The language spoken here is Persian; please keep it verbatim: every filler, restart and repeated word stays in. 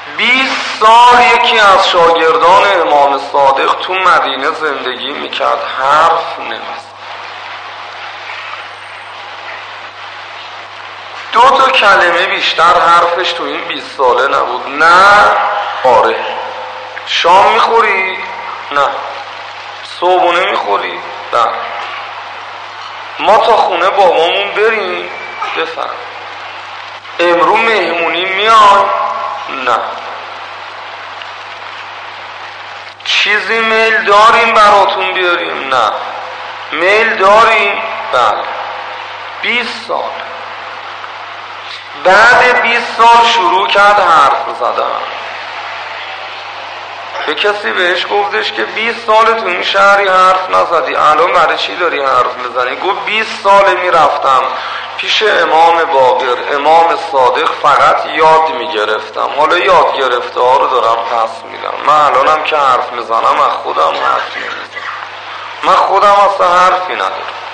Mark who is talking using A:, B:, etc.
A: بیست سال یکی از شاگردان امام صادق تو مدینه زندگی میکرد، حرف نمیزد. دو تا کلمه بیشتر حرفش تو این بیست ساله نبود. نه آره. شام میخوری؟ نه. صبحونه میخوری؟ نه. ما تا خونه بابامون بریم؟ بفهم. امرو مهمونی میای؟ نه. چیزی میل داریم براتون بیاریم؟ نه. میل داریم؟ بله. بیست سال. بعد بیست سال شروع کرد حرف زدن. به کسی بهش گفتش که بیست سال تو این شهری حرف نزدی، الان برای چی داری حرف میزنی؟ گفت بیست سال میرفتم پیش امام باقر، امام صادق، فقط یاد میگرفتم، حالا یاد گرفته ها رو دارم پس میدم. من الانم که حرف میزنم از خودم حرف نمیزنم، من خودم اصلا حرفی ندارم.